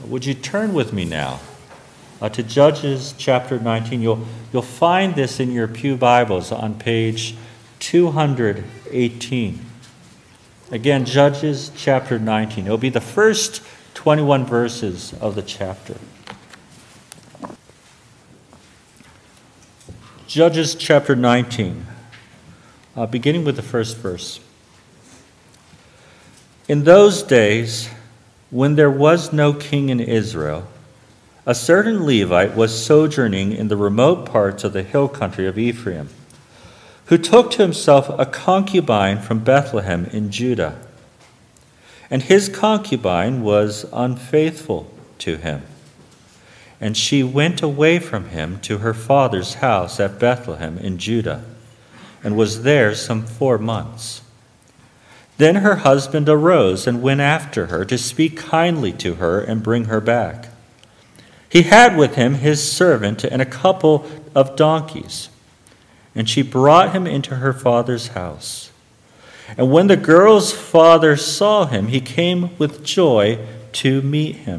Would you turn with me now to Judges chapter 19? You'll find this in your pew Bibles on page 218. Again, Judges chapter 19. It'll be the first 21 verses of the chapter. Judges chapter 19, beginning with the first verse. In those days, when there was no king in Israel, a certain Levite was sojourning in the remote parts of the hill country of Ephraim, who took to himself a concubine from Bethlehem in Judah. And his concubine was unfaithful to him. And she went away from him to her father's house at Bethlehem in Judah, and was there some 4 months. Then her husband arose and went after her to speak kindly to her and bring her back. He had with him his servant and a couple of donkeys, and she brought him into her father's house. And when the girl's father saw him, he came with joy to meet him.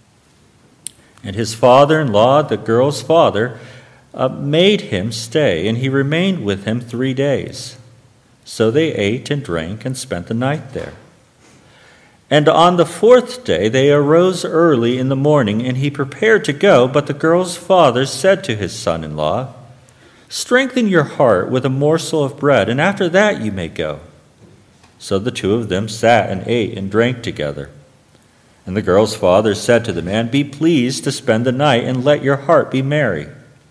And his father-in-law, the girl's father, made him stay, and he remained with him 3 days. So they ate and drank and spent the night there. And on the 4th day they arose early in the morning, and he prepared to go. But the girl's father said to his son-in-law, "Strengthen your heart with a morsel of bread, and after that you may go." So the two of them sat and ate and drank together. And the girl's father said to the man, "Be pleased to spend the night, and let your heart be merry."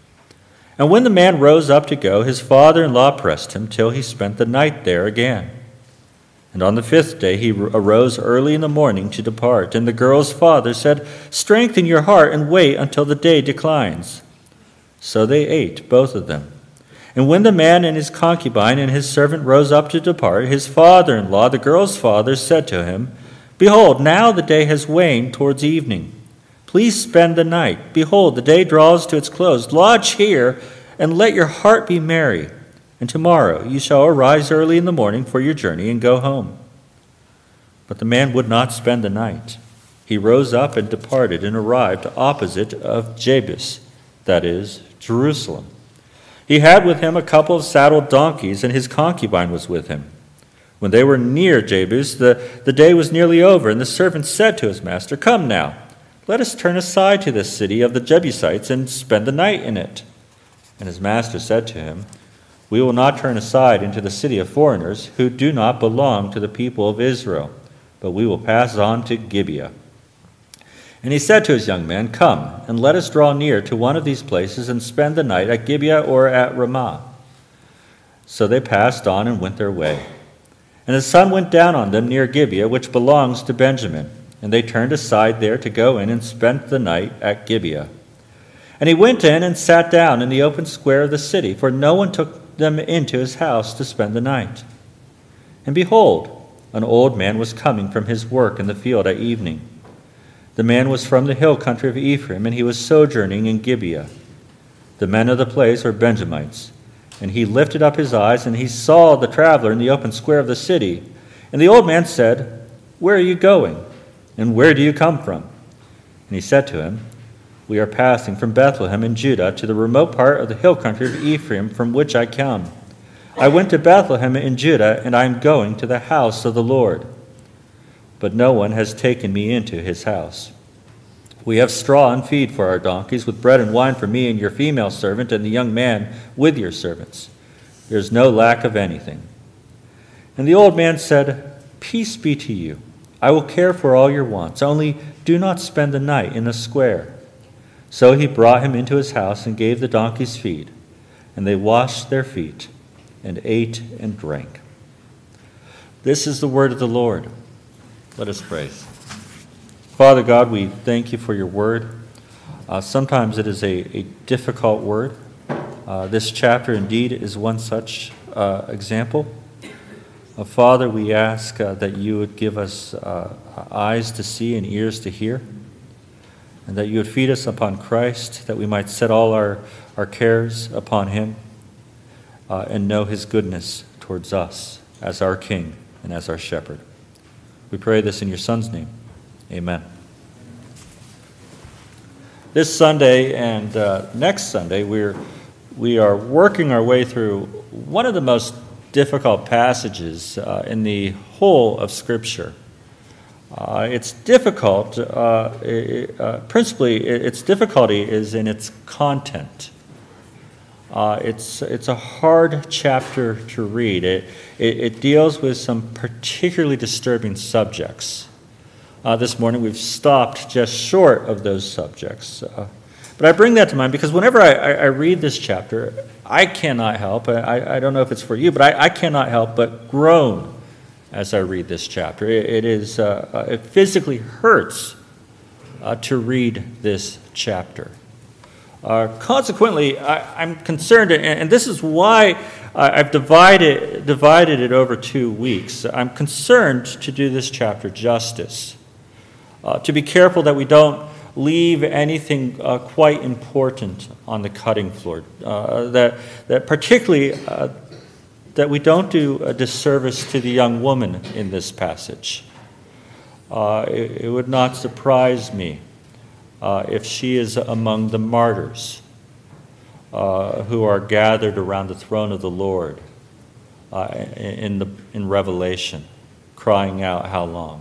And when the man rose up to go, his father-in-law pressed him till he spent the night there again. And on the 5th day he arose early in the morning to depart. And the girl's father said, "Strengthen your heart and wait until the day declines." So they ate, both of them. And when the man and his concubine and his servant rose up to depart, his father-in-law, the girl's father, said to him, "Behold, now the day has waned towards evening. Please spend the night. Behold, the day draws to its close. Lodge here, and let your heart be merry. And tomorrow you shall arise early in the morning for your journey and go home." But the man would not spend the night. He rose up and departed and arrived opposite of Jebus, that is, Jerusalem. He had with him a couple of saddled donkeys, and his concubine was with him. When they were near Jebus, the day was nearly over, and the servant said to his master, "Come now, let us turn aside to this city of the Jebusites and spend the night in it." And his master said to him, "We will not turn aside into the city of foreigners who do not belong to the people of Israel, but we will pass on to Gibeah." And he said to his young man, "Come, and let us draw near to one of these places and spend the night at Gibeah or at Ramah." So they passed on and went their way. And the sun went down on them near Gibeah, which belongs to Benjamin. And they turned aside there to go in and spent the night at Gibeah. And he went in and sat down in the open square of the city, for no one took them into his house to spend the night. And behold, an old man was coming from his work in the field at evening. The man was from the hill country of Ephraim, and he was sojourning in Gibeah. The men of the place were Benjamites. And he lifted up his eyes, and he saw the traveler in the open square of the city. And the old man said, "Where are you going? And where do you come from?" And he said to him, "We are passing from Bethlehem in Judah to the remote part of the hill country of Ephraim, from which I come. I went to Bethlehem in Judah, and I am going to the house of the Lord. But no one has taken me into his house. We have straw and feed for our donkeys, with bread and wine for me and your female servant and the young man with your servants. There is no lack of anything." And the old man said, "Peace be to you. I will care for all your wants. Only do not spend the night in the square." So he brought him into his house and gave the donkeys feed. And they washed their feet and ate and drank. This is the word of the Lord. Let us pray. Father God, we thank you for your word. Sometimes it is a difficult word. This chapter indeed is one such example. Father, we ask that you would give us eyes to see and ears to hear, and that you would feed us upon Christ, that we might set all our cares upon him and know his goodness towards us as our King and as our shepherd. We pray this in your Son's name. Amen. This Sunday and next Sunday, we are working our way through one of the most difficult passages in the whole of Scripture. It's difficult, principally, its difficulty is in its content. It's a hard chapter to read. It deals with some particularly disturbing subjects. This morning we've stopped just short of those subjects. But I bring that to mind because whenever I read this chapter, I cannot help, I don't know if it's for you, but I cannot help but groan as I read this chapter. It physically hurts to read this chapter. Consequently, I'm concerned, and this is why I've divided it over 2 weeks. I'm concerned to do this chapter justice, to be careful that we don't leave anything quite important on the cutting floor, that particularly that we don't do a disservice to the young woman in this passage. It would not surprise me if she is among the martyrs who are gathered around the throne of the Lord in Revelation, crying out, "How long?"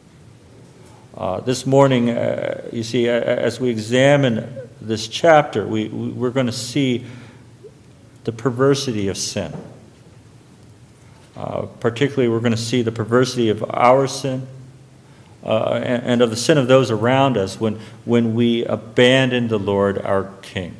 This morning, you see, as we examine this chapter, we're going to see the perversity of sin. Particularly, we're going to see the perversity of our sin and of the sin of those around us when we abandon the Lord our King.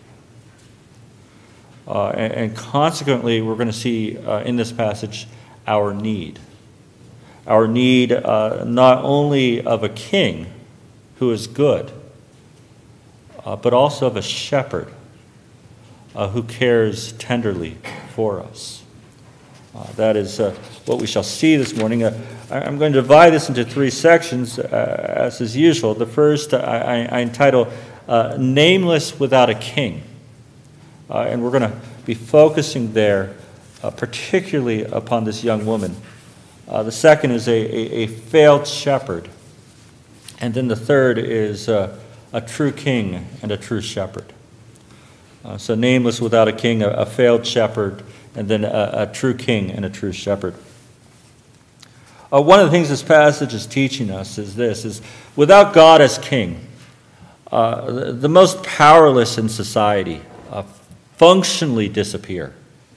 And consequently, we're going to see in this passage our need. Our need not only of a king who is good, but also of a shepherd who cares tenderly for us. That is what we shall see this morning. I'm going to divide this into 3 sections, as is usual. The first I entitle Nameless Without a King. And we're going to be focusing there particularly upon this young woman. The second is a failed shepherd. And then the third is a true king and a true shepherd. So nameless without a king, a failed shepherd, and then a true king and a true shepherd. One of the things this passage is teaching us is without God as king, the most powerless in society functionally disappear.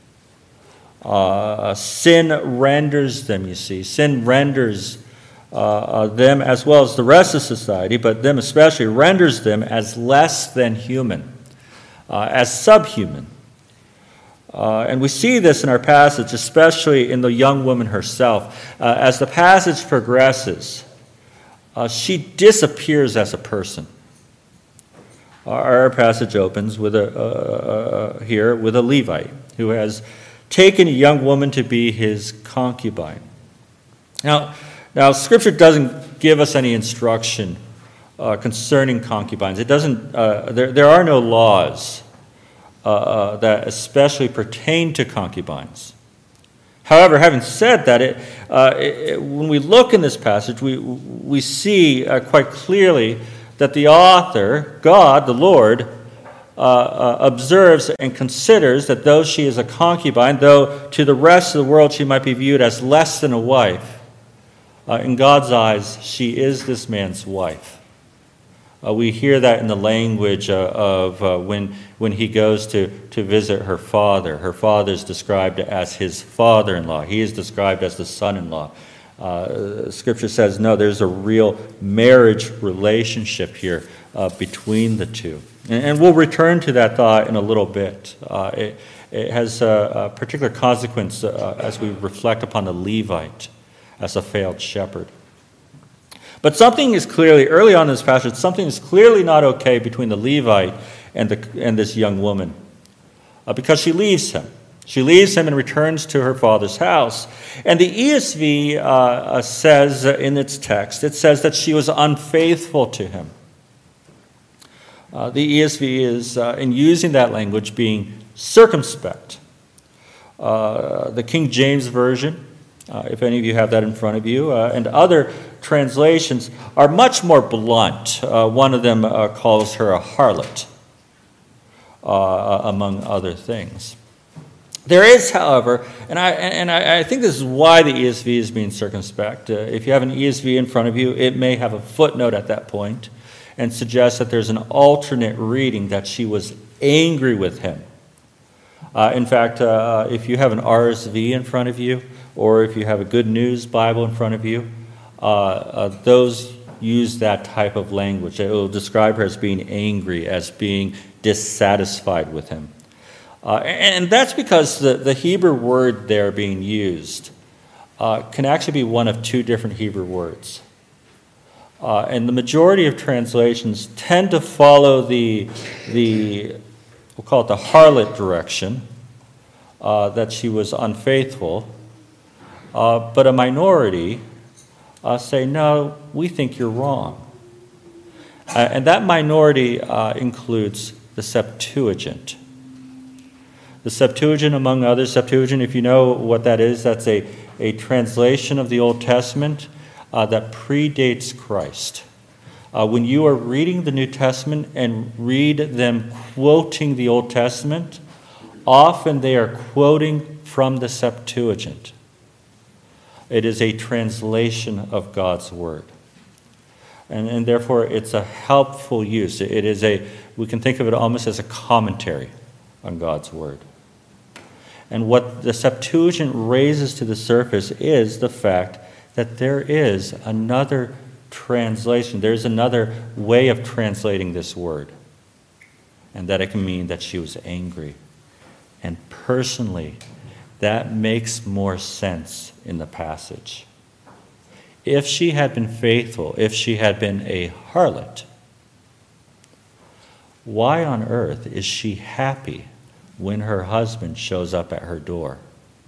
Sin renders them, you see. Sin renders them as well as the rest of society, but them especially, renders them as less than human, as subhuman. And we see this in our passage, especially in the young woman herself. As the passage progresses, she disappears as a person. Our passage opens with here with a Levite who has taken a young woman to be his concubine. Now, Scripture doesn't give us any instruction concerning concubines. It doesn't. There are no laws that especially pertain to concubines. However, having said that, when we look in this passage, we see quite clearly that the author, God, the Lord, observes and considers that though she is a concubine, though to the rest of the world she might be viewed as less than a wife, in God's eyes, she is this man's wife. We hear that in the language of when he goes to visit her father. Her father is described as his father-in-law. He is described as the son-in-law. Scripture says, no, there's a real marriage relationship here between the two. And we'll return to that thought in a little bit. It has a particular consequence as we reflect upon the Levite as a failed shepherd. But something is clearly, early on in this passage, something is clearly not okay between the Levite and this young woman, because she leaves him. She leaves him and returns to her father's house. And the ESV says in its text, it says that she was unfaithful to him. The ESV is, in using that language, being circumspect. The King James Version, if any of you have that in front of you, and other translations are much more blunt. One of them calls her a harlot, among other things. There is, however, and I think this is why the ESV is being circumspect. If you have an ESV in front of you, it may have a footnote at that point and suggest that there's an alternate reading that she was angry with him. In fact, if you have an RSV in front of you, or if you have a Good News Bible in front of you, those use that type of language. It will describe her as being angry, as being dissatisfied with him. And that's because the Hebrew word there being used can actually be one of two different Hebrew words. And the majority of translations tend to follow the we'll call it the harlot direction, that she was unfaithful. But a minority say, no, we think you're wrong. And that minority includes the Septuagint. The Septuagint, among others, Septuagint, if you know what that is, that's a translation of the Old Testament that predates Christ. When you are reading the New Testament and read them quoting the Old Testament, often they are quoting from the Septuagint. It is a translation of God's Word. And therefore, it's a helpful use. We can think of it almost as a commentary on God's Word. And what the Septuagint raises to the surface is the fact that there is another translation. There's another way of translating this word. And that it can mean that she was angry. And personally, that makes more sense in the passage. If she had been faithful, if she had been a harlot, why on earth is she happy when her husband shows up at her door?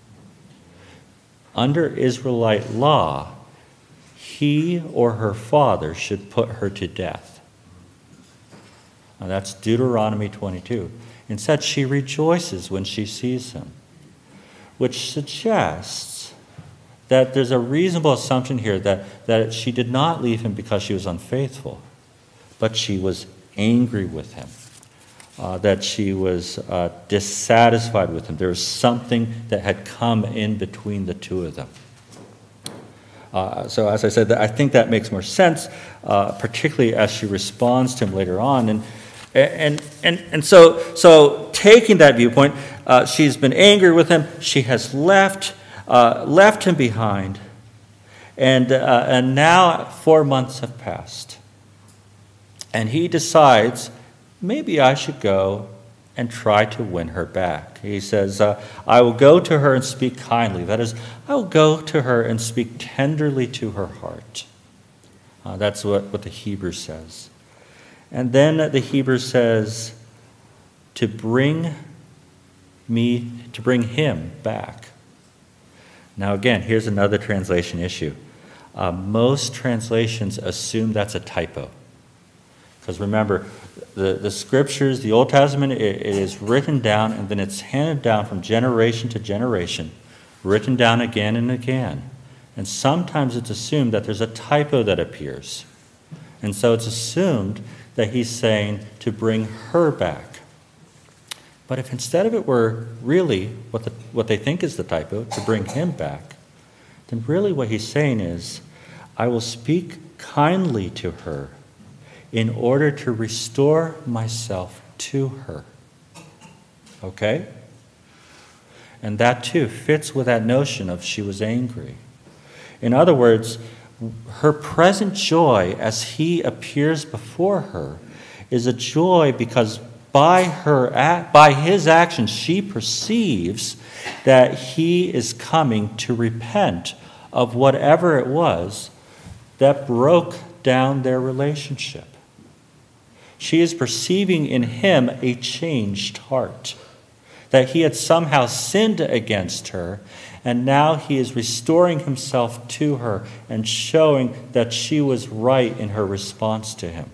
Under Israelite law, he or her father should put her to death. Now that's Deuteronomy 22. Instead, she rejoices when she sees him, which suggests that there's a reasonable assumption here that she did not leave him because she was unfaithful, but she was angry with him, that she was dissatisfied with him. There was something that had come in between the two of them. So as I said, I think that makes more sense, particularly as she responds to him later on. And so taking that viewpoint, she's been angry with him. She has left him behind, and now 4 months have passed, and he decides, maybe I should go and try to win her back. He says, I will go to her and speak kindly. That is, I will go to her and speak tenderly to her heart. That's what the Hebrew says. And then the Hebrew says, to bring him back. Now again, here's another translation issue. Most translations assume that's a typo. Because remember, the scriptures, the Old Testament, it is written down and then it's handed down from generation to generation, written down again and again. And sometimes it's assumed that there's a typo that appears. And so it's assumed that he's saying to bring her back. But if instead of it were really what they think is the typo, to bring him back, then really what he's saying is, I will speak kindly to her in order to restore myself to her. Okay? And that too fits with that notion of she was angry. In other words, her present joy as he appears before her is a joy because by his actions she perceives that he is coming to repent of whatever it was that broke down their relationship. She is perceiving in him a changed heart, that he had somehow sinned against her, and now he is restoring himself to her and showing that she was right in her response to him.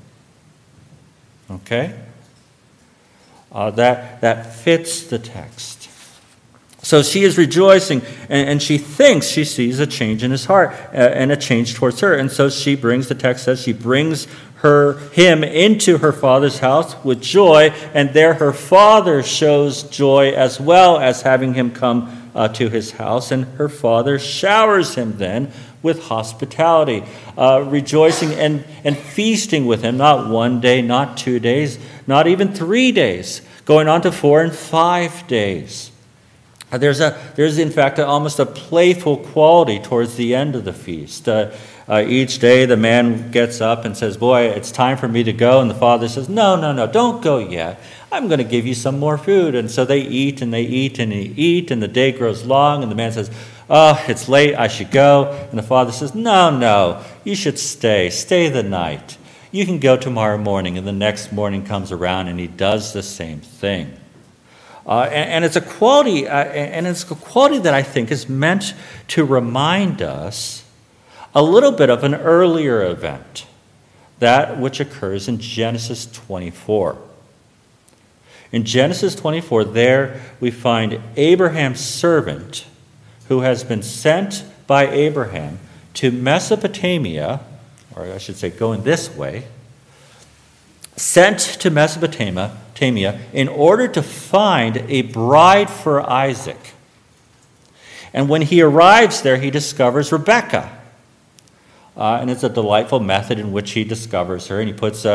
Okay? That fits the text. So she is rejoicing, and she thinks she sees a change in his heart and a change towards her. And so she brings, the text says, she brings him into her father's house with joy, and there her father shows joy as well as having him come to his house. And her father showers him then with hospitality, rejoicing and feasting with him, not 1 day, not 2 days, not even 3 days, going on to 4 and 5 days. There's in fact almost a playful quality towards the end of the feast. Each day the man gets up and says, "Boy, it's time for me to go." And the father says, No, don't go yet. I'm going to give you some more food. And so they eat and they eat and they eat, and the day grows long, and the man says, "Oh, it's late, I should go." And the father says, No, you should stay the night. You can go tomorrow morning. And the next morning comes around and he does the same thing. And it's a quality, that I think is meant to remind us a little bit of an earlier event, that which occurs in Genesis 24. In Genesis 24, there we find Abraham's servant, who has been sent by Abraham to Mesopotamia, or I should say going this way, sent to Mesopotamia in order to find a bride for Isaac. And when he arrives there, he discovers Rebekah. And it's a delightful method in which he discovers her. And he puts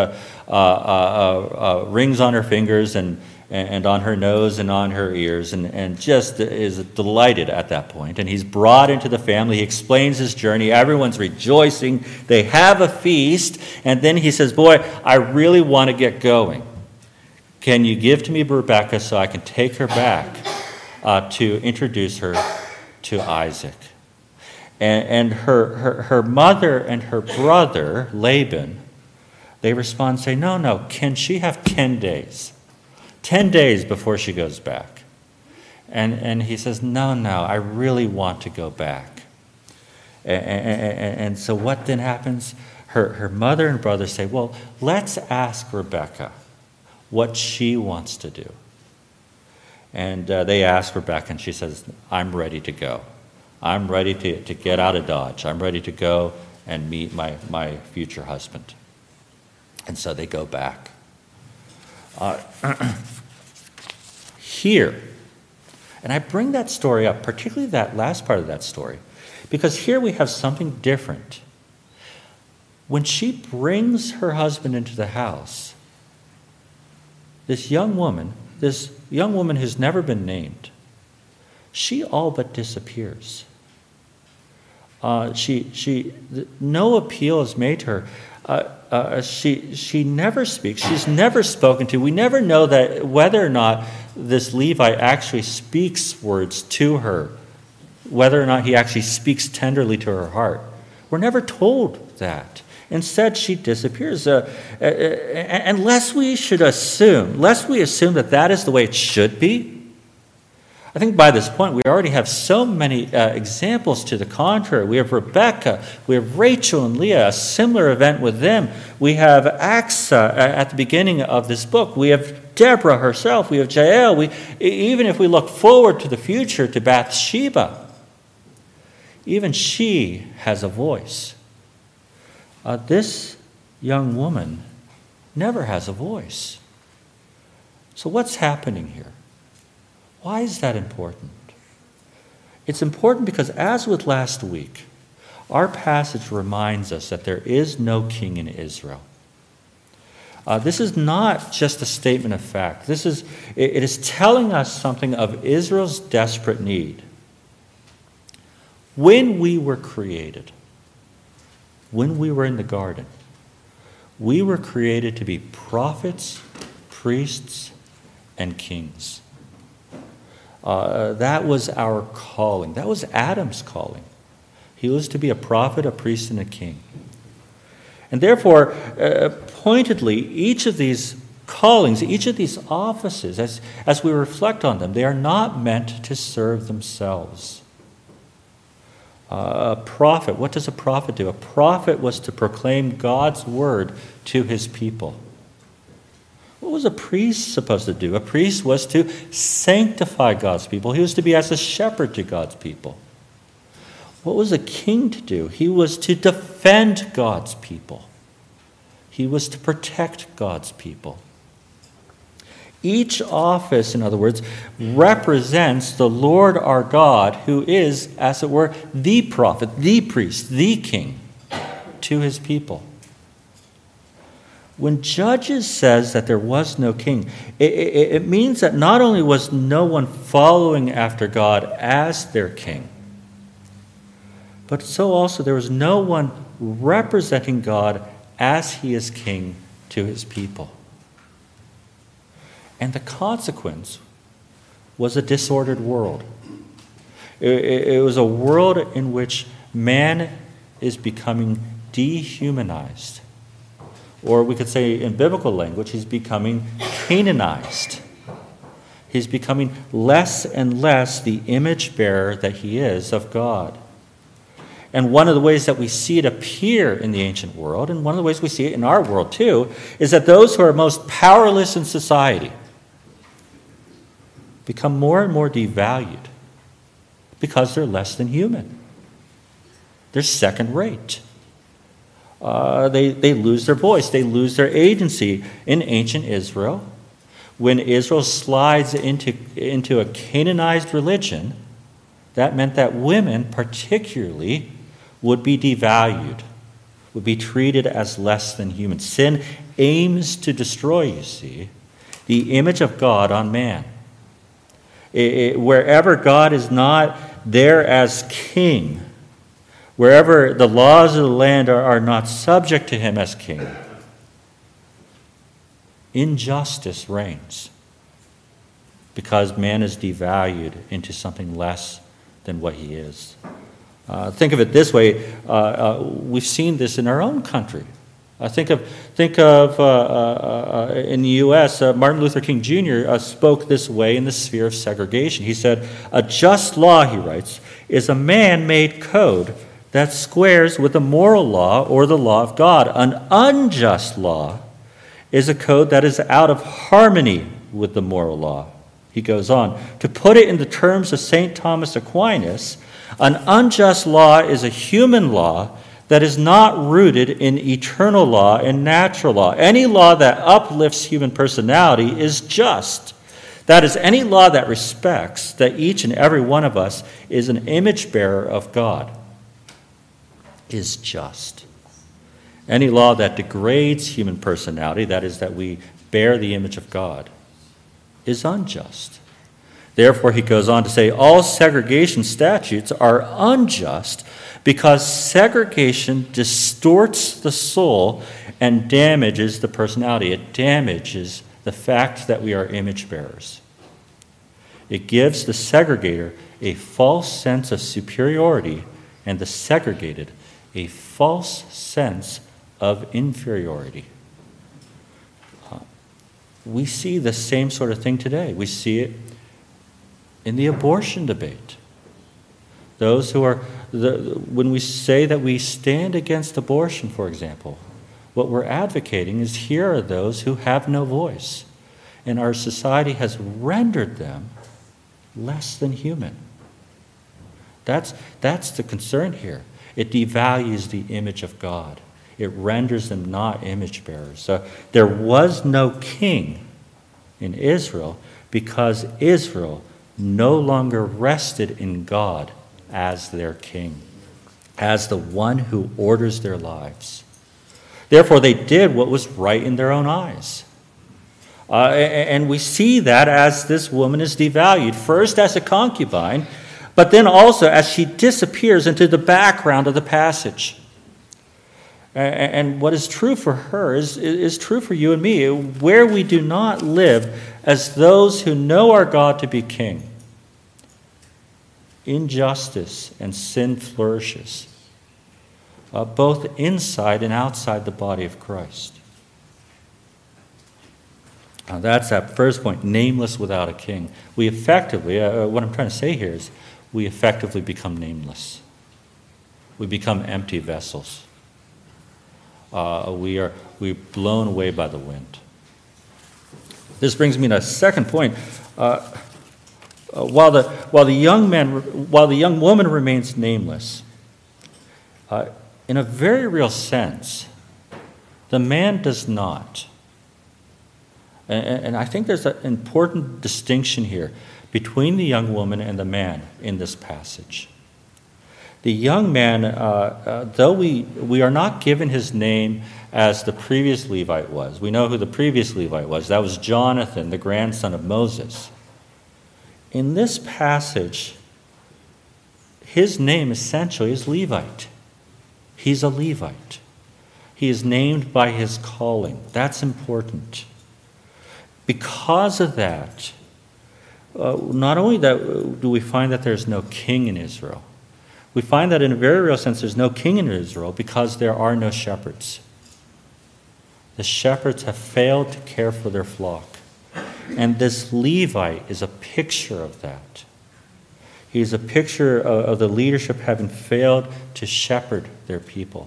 rings on her fingers and on her nose and on her ears, and just is delighted at that point. And he's brought into the family. He explains his journey. Everyone's rejoicing. They have a feast. And then he says, "Boy, I really want to get going. Can you give to me Rebekah so I can take her back to introduce her to Isaac?" And her mother and her brother, Laban, they respond, say, No, can she have 10 days? 10 days before she goes back. And he says, No, I really want to go back. And so what then happens? Her mother and brother say, Well, let's ask Rebekah what she wants to do. And they ask Rebekah, and she says, I'm ready to go. I'm ready to get out of Dodge. I'm ready to go and meet my future husband. And so they go back. Here, and I bring that story up, particularly that last part of that story, because here we have something different. When she brings her husband into the house, this young woman who's never been named, she all but disappears. No appeal is made to her. She never speaks. She's never spoken to. We never know that whether or not this Levite actually speaks words to her, whether or not he actually speaks tenderly to her heart. We're never told that. Instead, she disappears. Unless we assume that is the way it should be. I think by this point we already have so many examples to the contrary. We have Rebekah, we have Rachel and Leah, a similar event with them. We have Asa at the beginning of this book. We have Deborah herself. We have Jael. Even if we look forward to the future, to Bathsheba, even she has a voice. This young woman never has a voice. So what's happening here? Why is that important? It's important because, as with last week, our passage reminds us that there is no king in Israel. This is not just a statement of fact. It is telling us something of Israel's desperate need. When we were created, when we were in the garden, we were created to be prophets, priests, and kings. That was our calling. That was Adam's calling. He was to be a prophet, a priest, and a king. And therefore, pointedly, each of these callings, each of these offices, as we reflect on them, they are not meant to serve themselves. A prophet, what does a prophet do? A prophet was to proclaim God's word to his people. What was a priest supposed to do? A priest was to sanctify God's people. He was to be as a shepherd to God's people. What was a king to do? He was to defend God's people. He was to protect God's people. Each office, in other words, represents the Lord our God, who is, as it were, the prophet, the priest, the king to his people. When Judges says that there was no king, it means that not only was no one following after God as their king, but so also there was no one representing God as he is king to his people. And the consequence was a disordered world. It was a world in which man is becoming dehumanized. Or we could say in biblical language, he's becoming Canaanized. He's becoming less and less the image bearer that he is of God. And one of the ways that we see it appear in the ancient world, and one of the ways we see it in our world too, is that those who are most powerless in society become more and more devalued because they're less than human. They're second rate. They lose their voice. They lose their agency. In ancient Israel, when Israel slides into a Canaanized religion, that meant that women particularly would be devalued, would be treated as less than human. Sin aims to destroy, you see, the image of God on man. Wherever God is not there as king, wherever the laws of the land are not subject to him as king, injustice reigns because man is devalued into something less than what he is. Think of it this way. We've seen this in our own country. Think of in the U.S., Martin Luther King Jr. Spoke this way in the sphere of segregation. He said, "A just law," he writes, "is a man-made code that squares with the moral law or the law of God. An unjust law is a code that is out of harmony with the moral law." He goes on, "To put it in the terms of St. Thomas Aquinas, an unjust law is a human law that is not rooted in eternal law and natural law. Any law that uplifts human personality is just. That is, any law that respects that each and every one of us is an image bearer of God is just. Any law that degrades human personality, that is, that we bear the image of God, is unjust. Therefore," he goes on to say, "all segregation statutes are unjust because segregation distorts the soul and damages the personality. It damages the fact that we are image bearers. It gives the segregator a false sense of superiority and the segregated a false sense of inferiority." We see the same sort of thing today. We see it in the abortion debate. Those who are, when we say that we stand against abortion, for example, what we're advocating is here are those who have no voice, and our society has rendered them less than human. That's the concern here. It devalues the image of God. It renders them not image bearers. So there was no king in Israel because Israel no longer rested in God as their king, as the one who orders their lives. Therefore, they did what was right in their own eyes. And we see that as this woman is devalued, first as a concubine, but then also as she disappears into the background of the passage. And what is true for her is true for you and me. Where we do not live as those who know our God to be king, injustice and sin flourishes, both inside and outside the body of Christ. Now that's that first point, nameless without a king. We effectively, what I'm trying to say here is, we effectively become nameless. We become empty vessels. We're blown away by the wind. This brings me to a second point. While the young woman remains nameless, in a very real sense, the man does not. And I think there's an important distinction here between the young woman and the man in this passage. The young man, though we are not given his name as the previous Levite was. We know who the previous Levite was. That was Jonathan, the grandson of Moses. In this passage, his name essentially is Levite. He's a Levite. He is named by his calling. That's important. Because of that, not only do we find that there's no king in Israel, we find that in a very real sense there's no king in Israel because there are no shepherds. The shepherds have failed to care for their flock. And this Levite is a picture of that. He's a picture of the leadership having failed to shepherd their people.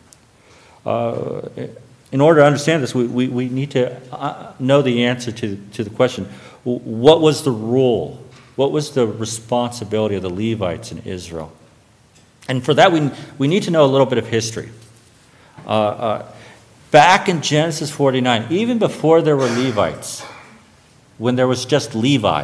In order to understand this, we need to know the answer to the question, what was the role? What was the responsibility of the Levites in Israel? And for that, we need to know a little bit of history. Back in Genesis 49, even before there were Levites, when there was just Levi,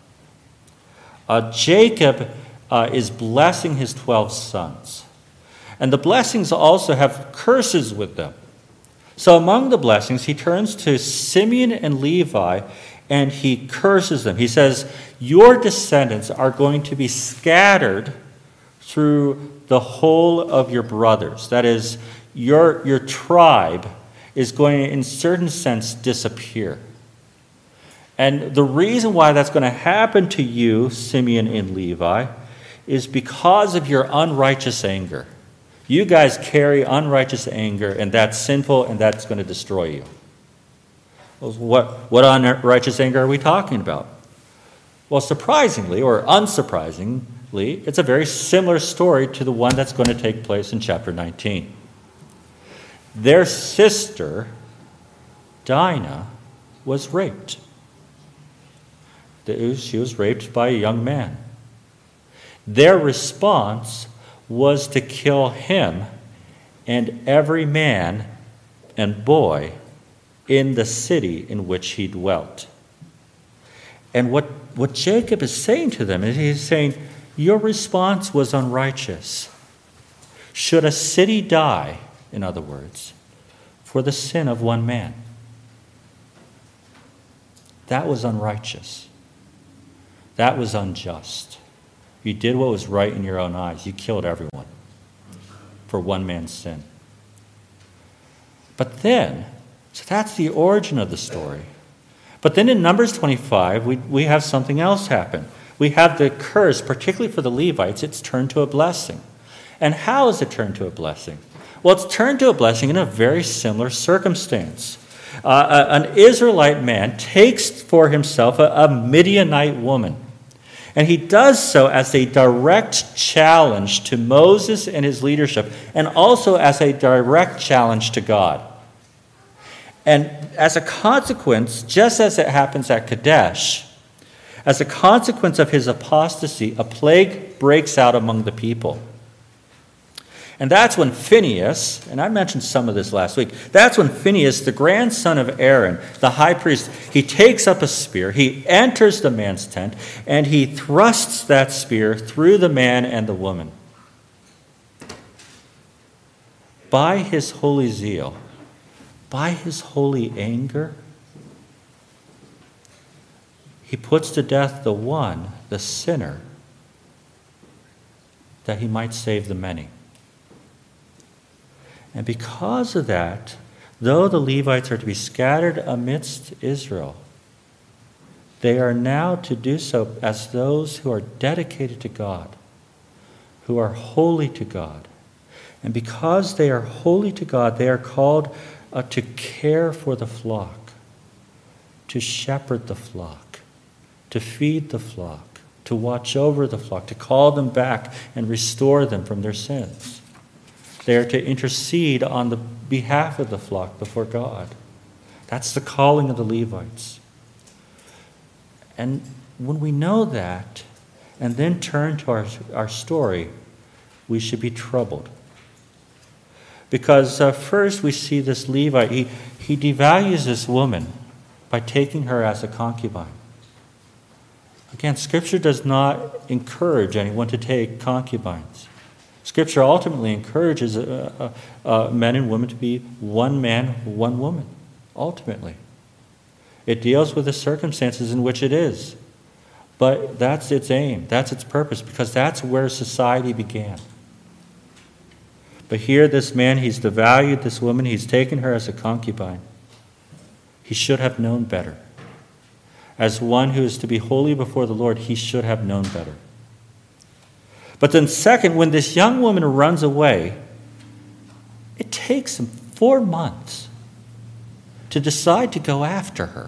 Jacob is blessing his 12 sons. And the blessings also have curses with them. So among the blessings, he turns to Simeon and Levi and he curses them. He says, your descendants are going to be scattered through the whole of your brothers. That is, your tribe is going to, in a certain sense, disappear. And the reason why that's going to happen to you, Simeon and Levi, is because of your unrighteous anger. You guys carry unrighteous anger, and that's sinful, and that's going to destroy you. What unrighteous anger are we talking about? Well, surprisingly, or unsurprisingly, it's a very similar story to the one that's going to take place in chapter 19. Their sister, Dinah, was raped. She was raped by a young man. Their response was to kill him and every man and boy in the city in which he dwelt. And what Jacob is saying to them is he's saying, your response was unrighteous. Should a city die, in other words, for the sin of one man? That was unrighteous. That was unjust. You did what was right in your own eyes. You killed everyone for one man's sin. But then, so that's the origin of the story. But then in Numbers 25, we have something else happen. We have the curse, particularly for the Levites, it's turned to a blessing. And how is it turned to a blessing? Well, it's turned to a blessing in a very similar circumstance. An Israelite man takes for himself a Midianite woman. And he does so as a direct challenge to Moses and his leadership, and also as a direct challenge to God. And as a consequence, just as it happens at Kadesh, as a consequence of his apostasy, a plague breaks out among the people. And that's when Phinehas, and I mentioned some of this last week, that's when Phinehas, the grandson of Aaron, the high priest, he takes up a spear, he enters the man's tent, and he thrusts that spear through the man and the woman. By his holy zeal, by his holy anger, he puts to death the one, the sinner, that he might save the many. And because of that, though the Levites are to be scattered amidst Israel, they are now to do so as those who are dedicated to God, who are holy to God. And because they are holy to God, they are called to care for the flock, to shepherd the flock, to feed the flock, to watch over the flock, to call them back and restore them from their sins. They are to intercede on the behalf of the flock before God. That's the calling of the Levites. And when we know that, and then turn to our story, we should be troubled. Because first we see this Levite, he devalues this woman by taking her as a concubine. Again, Scripture does not encourage anyone to take concubines. Scripture ultimately encourages men and women to be one man, one woman, ultimately. It deals with the circumstances in which it is. But that's its aim, that's its purpose, because that's where society began. But here this man, he's devalued this woman, he's taken her as a concubine. He should have known better. As one who is to be holy before the Lord, he should have known better. But then second, when this young woman runs away, it takes him 4 months to decide to go after her.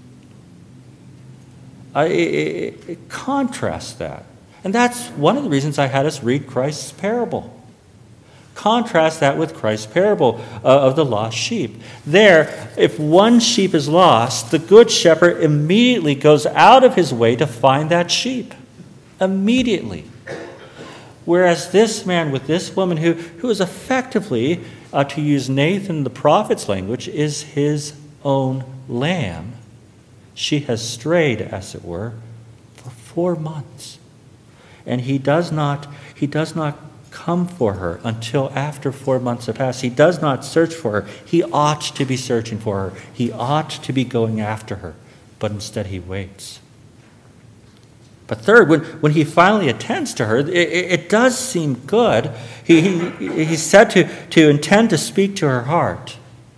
It contrasts that. And that's one of the reasons I had us read Christ's parable. Contrast that with Christ's parable of the lost sheep. There, if one sheep is lost, the good shepherd immediately goes out of his way to find that sheep. Immediately. Whereas this man with this woman who is effectively, to use Nathan the prophet's language, is his own lamb. She has strayed, as it were, for 4 months. And he does not come for her until after 4 months have passed. He does not search for her. He ought to be searching for her. He ought to be going after her. But instead he waits. But third, when he finally attends to her, it does seem good. He's said to intend to speak to her heart.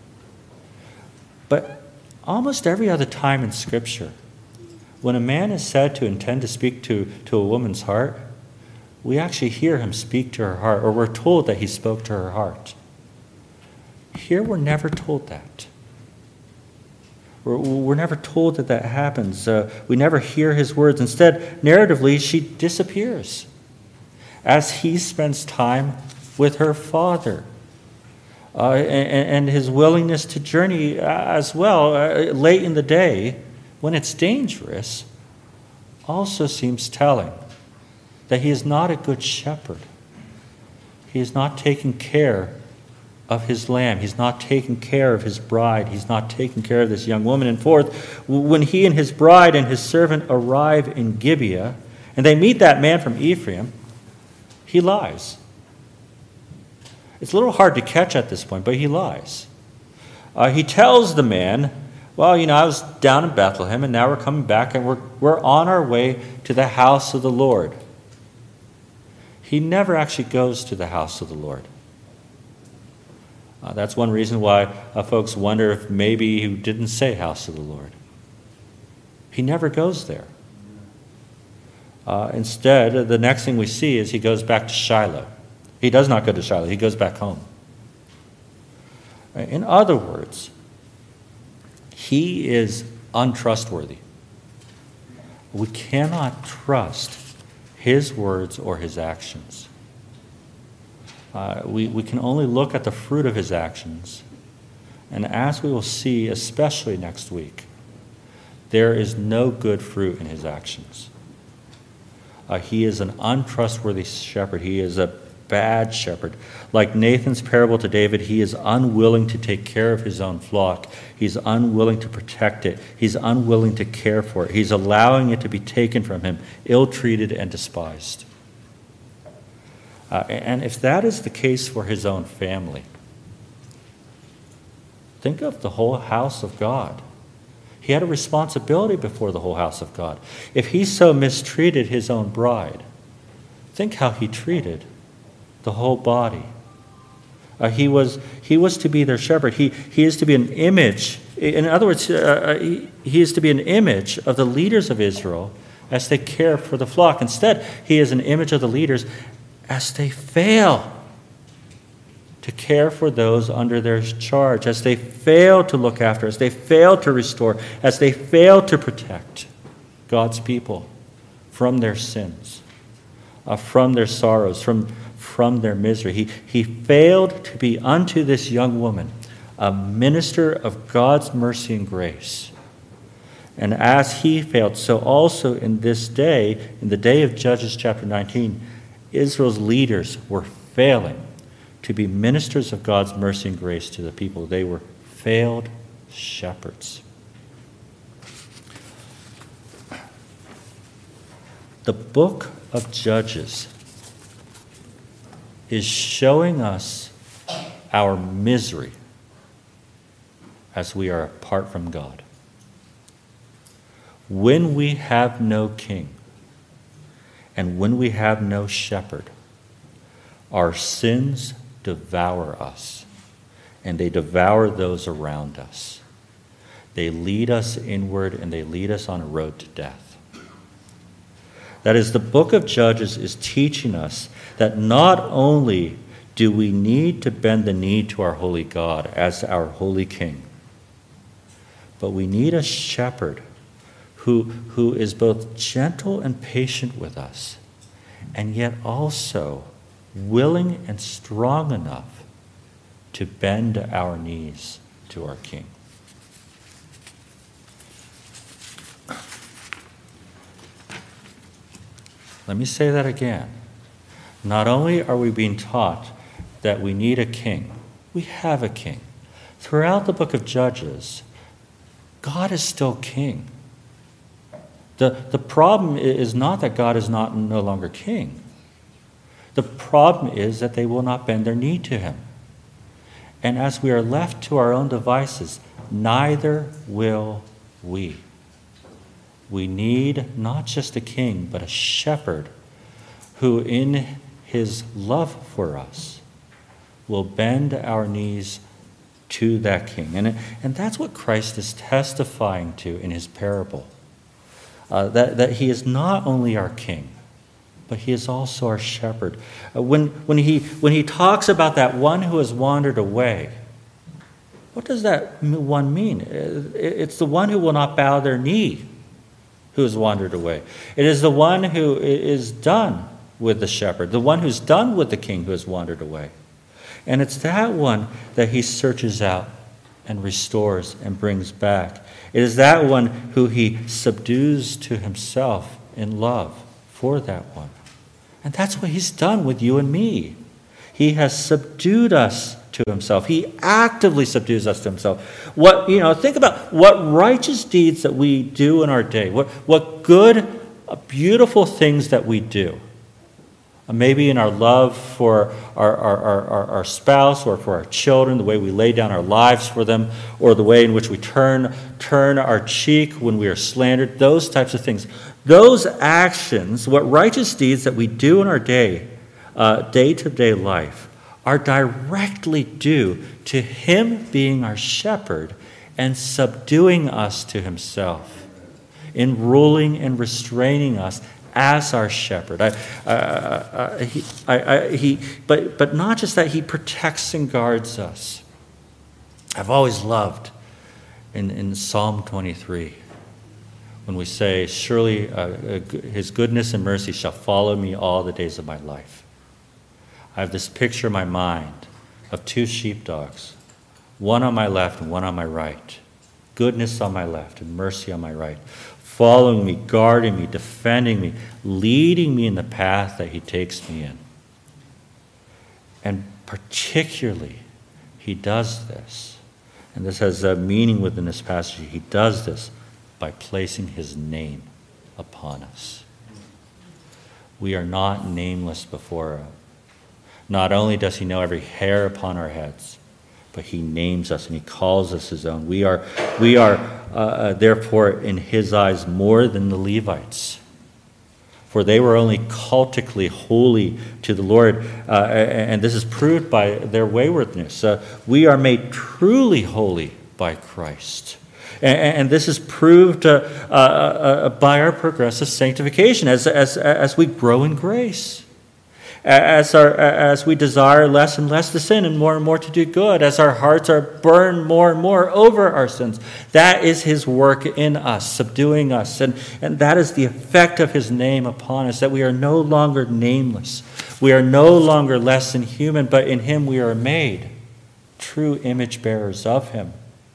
But almost every other time in Scripture, when a man is said to intend to speak to a woman's heart, we actually hear him speak to her heart, or we're told that he spoke to her heart. Here we're never told that. We're never told that happens. We never hear his words. Instead, narratively, she disappears as he spends time with her father. And his willingness to journey as well, late in the day, when it's dangerous, also seems telling that he is not a good shepherd. He is not taking care of his lamb. He's not taking care of his bride. He's not taking care of this young woman. And fourth, when he and his bride and his servant arrive in Gibeah, and they meet that man from Ephraim, he lies. It's a little hard to catch at this point, but he lies. He tells the man, well, I was down in Bethlehem, and now we're coming back, and we're on our way to the house of the Lord. He never actually goes to the house of the Lord. That's one reason why folks wonder if maybe he didn't say house of the Lord. He never goes there. Instead, the next thing we see is he goes back to Shiloh. He does not go to Shiloh. He goes back home. In other words, he is untrustworthy. We cannot trust his words or his actions. We can only look at the fruit of his actions. And as we will see, especially next week, there is no good fruit in his actions. He is an untrustworthy shepherd. He is a bad shepherd. Like Nathan's parable to David, he is unwilling to take care of his own flock. He's unwilling to protect it. He's unwilling to care for it. He's allowing it to be taken from him, ill-treated and despised. And if that is the case for his own family, think of the whole house of God. He had a responsibility before the whole house of God. If he so mistreated his own bride, think how he treated the whole body. He was to be their shepherd. He is to be an image. In other words, he is to be an image of the leaders of Israel as they care for the flock. Instead, he is an image of the leaders as they fail to care for those under their charge, as they fail to look after, as they fail to restore, as they fail to protect God's people from their sins, from their sorrows, from their misery. He failed to be unto this young woman a minister of God's mercy and grace. And as he failed, so also in this day, in the day of Judges chapter 19, Israel's leaders were failing to be ministers of God's mercy and grace to the people. They were failed shepherds. The book of Judges is showing us our misery as we are apart from God. When we have no king and when we have no shepherd, our sins devour us, and they devour those around us. They lead us inward, and they lead us on a road to death. That is, the book of Judges is teaching us that not only do we need to bend the knee to our holy God as our holy king, but we need a shepherd who is both gentle and patient with us, and yet also willing and strong enough to bend our knees to our King. Let me say that again. Not only are we being taught that we need a king, we have a king. Throughout the book of Judges, God is still king. The problem is not that God is no longer king. The problem is that they will not bend their knee to him. And as we are left to our own devices, neither will we. We need not just a king, but a shepherd who, in his love for us, will bend our knees to that king. And that's what Christ is testifying to in his parable. That he is not only our king, but he is also our shepherd. When he talks about that one who has wandered away, what does that one mean? It's the one who will not bow their knee who has wandered away. It is the one who is done with the shepherd, the one who's done with the king who has wandered away. And it's that one that he searches out and restores and brings back. It is that one who he subdues to himself in love for that one. And that's what he's done with you and me. He has subdued us to himself. He actively subdues us to himself. Think about what righteous deeds that we do in our day. What good, beautiful things that we do. Maybe in our love for our spouse or for our children, the way we lay down our lives for them, or the way in which we turn our cheek when we are slandered, those types of things. Those actions, what righteous deeds that we do in our day-to-day life, are directly due to him being our shepherd and subduing us to himself, in ruling and restraining us as our shepherd. But not just that, he protects and guards us. I've always loved in Psalm 23 when we say, surely his goodness and mercy shall follow me all the days of my life. I have this picture in my mind of two sheepdogs, one on my left and one on my right. Goodness on my left and mercy on my right. Following me, guarding me, defending me, leading me in the path that he takes me in. And particularly, he does this, and this has a meaning within this passage, he does this by placing his name upon us. We are not nameless before him. Not only does he know every hair upon our heads, but he names us and he calls us his own. We are therefore in his eyes more than the Levites. For they were only cultically holy to the Lord, and this is proved by their waywardness. We are made truly holy by Christ. And this is proved by our progressive sanctification as we grow in grace. As we desire less and less to sin and more to do good, as our hearts are burned more and more over our sins. That is his work in us, subduing us. And that is the effect of his name upon us, that we are no longer nameless. We are no longer less than human, but in him we are made true image bearers of him.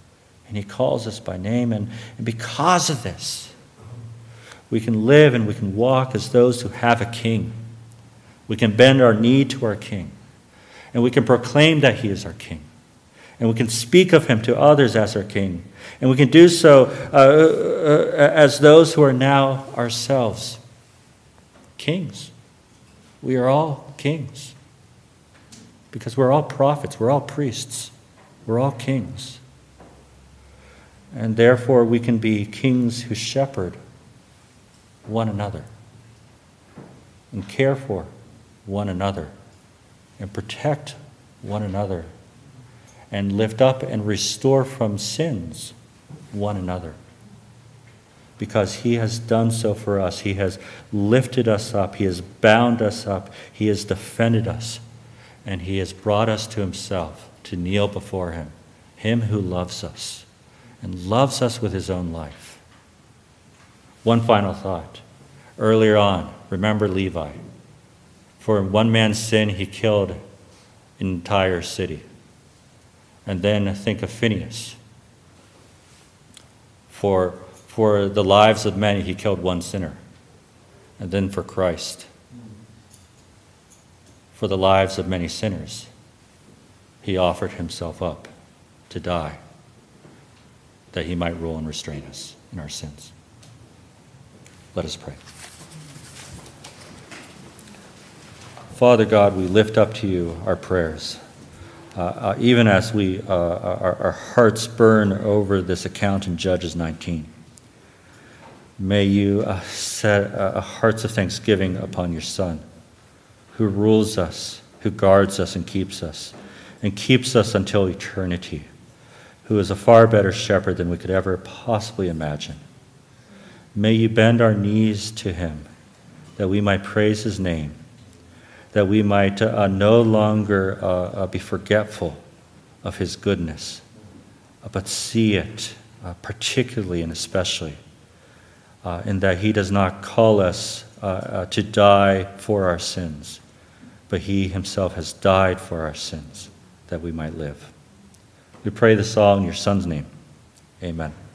And he calls us by name. And because of this, we can live and we can walk as those who have a king. We can bend our knee to our king. And we can proclaim that he is our king. And we can speak of him to others as our king. And we can do so as those who are now ourselves kings. We are all kings. Because we're all prophets. We're all priests. We're all kings. And therefore we can be kings who shepherd one another and care for one another and protect one another and lift up and restore from sins one another. Because he has done so for us. He has lifted us up. He has bound us up. He has defended us. And he has brought us to himself to kneel before him. Him who loves us and loves us with his own life. One final thought. Earlier on, remember Levi. For in one man's sin, he killed an entire city. And then think of Phinehas. For the lives of many, he killed one sinner. And then for Christ, for the lives of many sinners, he offered himself up to die, that he might rule and restrain us in our sins. Let us pray. Father God, we lift up to you our prayers. Even as our hearts burn over this account in Judges 19. May you set hearts of thanksgiving upon your Son, who rules us, who guards us and keeps us until eternity, who is a far better shepherd than we could ever possibly imagine. May you bend our knees to him, that we might praise his name, that we might no longer be forgetful of his goodness, but see it particularly and especially in that he does not call us to die for our sins, but he himself has died for our sins, that we might live. We pray this all in your Son's name. Amen.